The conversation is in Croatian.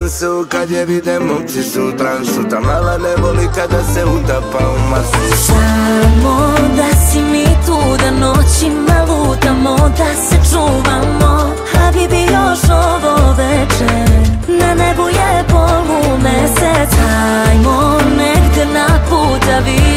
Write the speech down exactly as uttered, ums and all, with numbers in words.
šansu kad je vide momci su u transu. Ta mala ne voli kada se utapa u masu. Samo da si mi tu, da noćima lutamo, da se čuvamo. Habibi, još ovo večer, na nebu je polumesec. Hajmo negde na put da vidimo